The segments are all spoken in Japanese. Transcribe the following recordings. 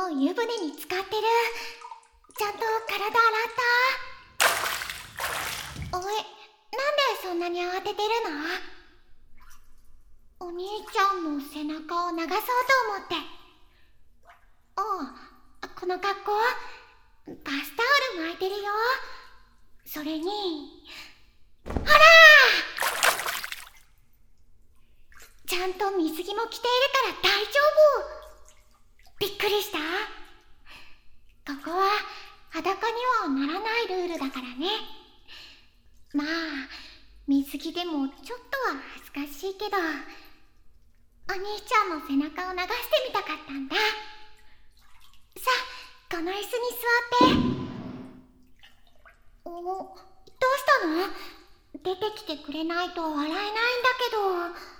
う湯船に浸かってる。ちゃんと体洗った？おい、なんでそんなに慌ててるの？お兄ちゃんの背中を流そうと思って。おう、この格好バスタオル巻いてるよ。それにほら、ちゃんと水着も着ているから大丈夫。びっくりした？ここは裸にはならないルールだからね。まあ水着でもちょっとは恥ずかしいけど、お兄ちゃんの背中を流してみたかったんだ。さあ、この椅子に座って。どうしたの？出てきてくれないと笑えないんだけど。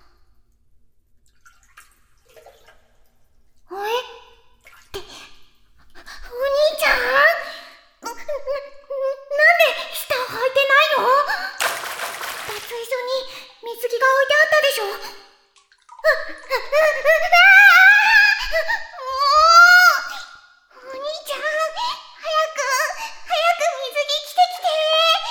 おいって、お兄ちゃん？なんで下を履いてないの？脱衣所に水着が置いてあったでしょ。お兄ちゃん、早く水着着てきて。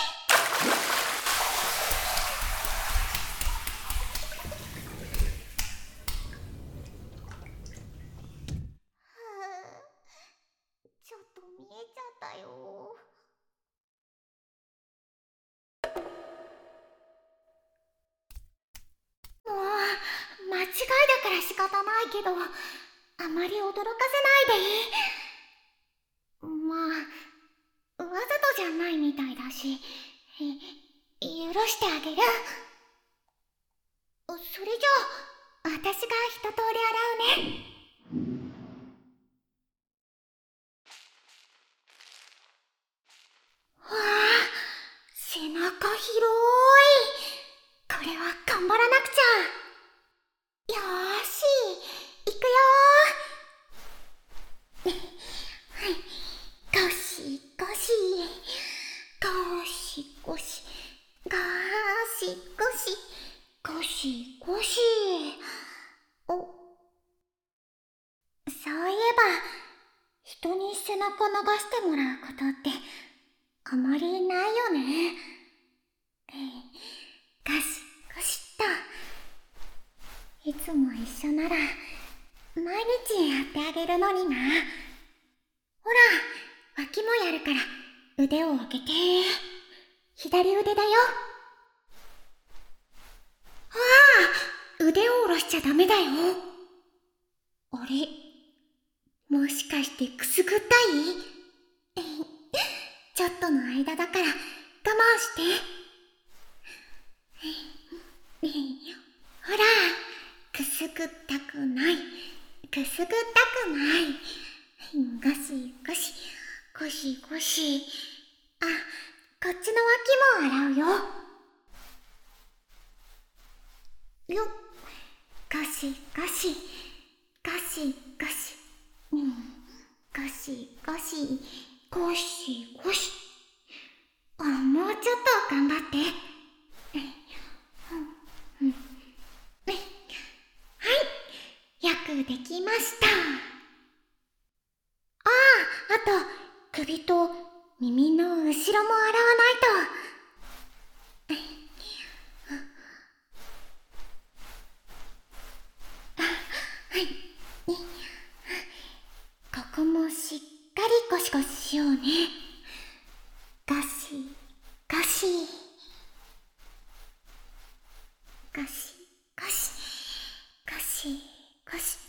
ちょっと見えちゃったよ。もう間違いだから仕方ないけど、あまり驚かせないでいい？まあわざとじゃないみたいだし、許してあげる。それじゃあ私が一通り洗うね。わあ、背中広い。これは頑張らなくちゃ。よーし、いくよー。ゴシゴシゴシゴシゴシゴシゴシゴシ。そういえば人に背中流してもらうことってあまりないよね。ゴシゴシっと。いつも一緒なら毎日やってあげるのにな。ほら、脇もやるから腕を上げて。左腕だよ。ああ、腕を下ろしちゃダメだよ。あれ、もしかしてくすぐったい？ちょっとの間だから我慢して。ほら、くすぐったくない、くすぐったくない。ゴシゴシゴシゴシ。あ、こっちの脇も洗うよ。よっ、ゴシゴシゴシゴシ、ゴシゴシゴシゴシ。もうちょっと頑張って。はい、よくできました。あと首と耳の後ろも洗わないと。はい、ここもしっかりゴシゴシしようね。ゴシゴシゴシゴシゴシゴシ。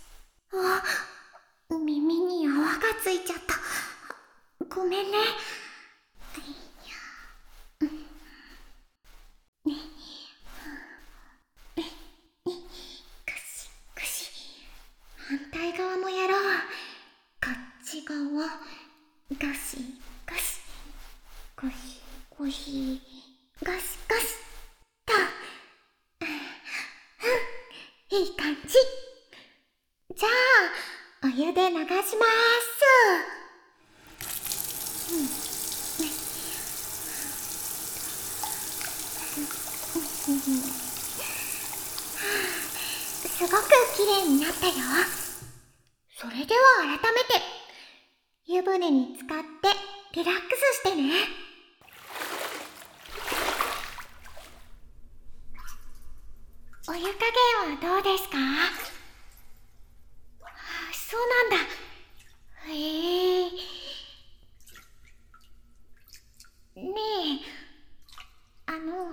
耳に泡がついちゃった。ごめんね。ゴシゴシ。反対側もやろう。こっち側。ゴシゴシゴシゴシゴシゴシと。いい感じ。じゃあお湯で流します。すごく綺麗になったよ。それでは改めて湯船に浸かってリラックスしてね。お湯加減はどうですか？そうなんだ。ねえ、あのね、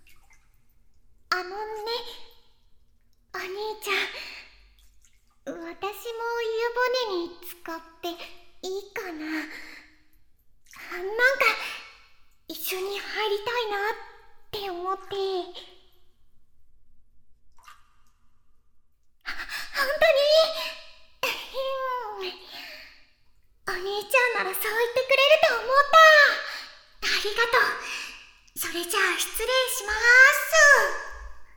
お兄ちゃん、私も湯船に浸かっていいかな？なんか、一緒に入りたいなって思って。本当に？お兄ちゃんならそう言ってくれると思った。ありがとう。それじゃあ失礼しまーす。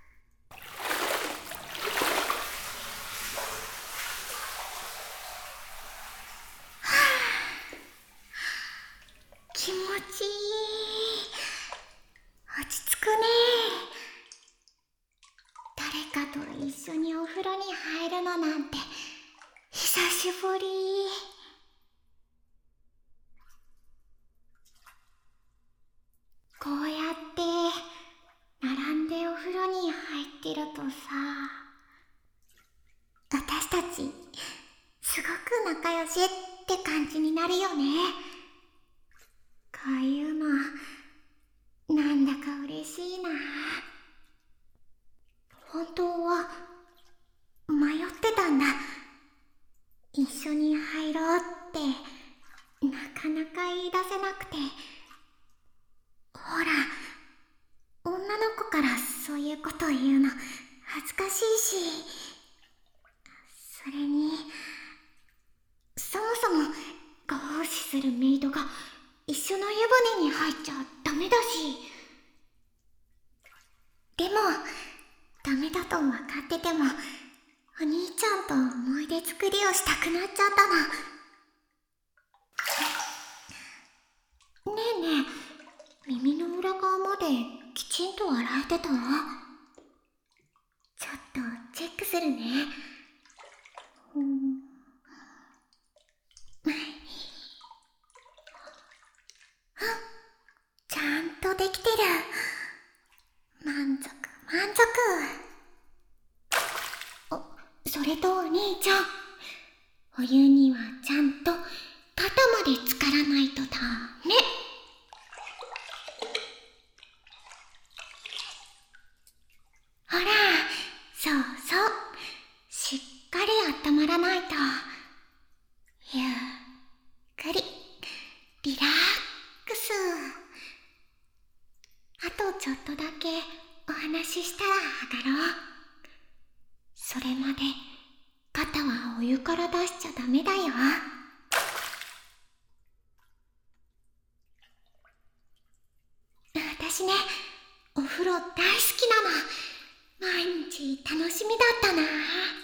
気持ちいい。落ち着くね。誰かと一緒にお風呂に入るのなんて久しぶり。こうやって並んでお風呂に入ってるとさ、私たちすごく仲良しって感じになるよね。こういうのなんだか嬉しいな。本当は迷ってたんだ。一緒に入ろうってなかなか言い出せなくて。ほら、女の子からそういうこと言うの恥ずかしいし、それにそもそもご奉仕するメイドが一緒の湯船に入っちゃダメだし。でもダメだと分かっててもお兄ちゃんと思い出作りをしたくなっちゃったの。ねえねえ、耳の裏側まできちんと洗えてた？ちょっとチェックするね。ちゃんとできてる。満足満足。それとお兄ちゃん、お湯にはちゃんと肩まで浸からないとダメ。ほら、そうそう、しっかり温まらないと。ゆっくりリラックス。あとちょっとだけお話ししたら上がろう。それまで肩はお湯から出しちゃダメだよ。私ね、お風呂大好きなの。毎日楽しみだったな。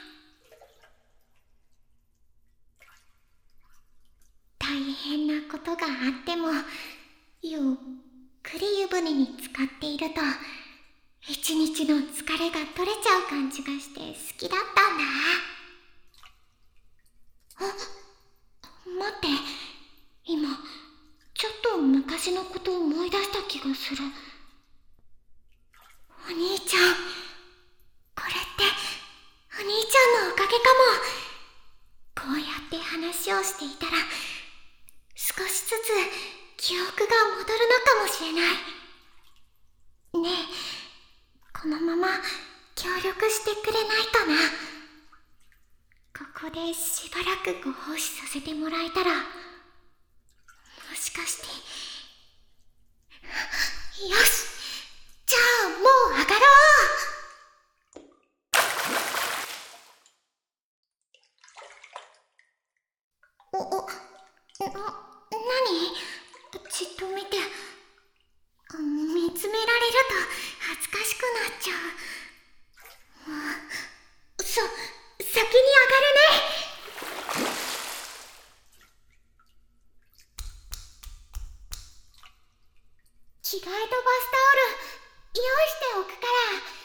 大変なことがあってもゆっくり湯船に浸かっていると一日の疲れが取れちゃう感じがして好きだったんだ。待って、今ちょっと昔のことを思い出した気がする。お兄ちゃん、これってお兄ちゃんのおかげかも。こうやって話をしていたら少しずつ記憶が戻るのかもしれない。ねえ、このまま協力してくれないかな。ここでしばらくご奉仕させてもらえたら、もしかして。よし、じゃあもう上がろう。何？じっと見て、見つめられると恥ずかしくなっちゃう。先に上がるね。着替えとバスタオル用意しておくから。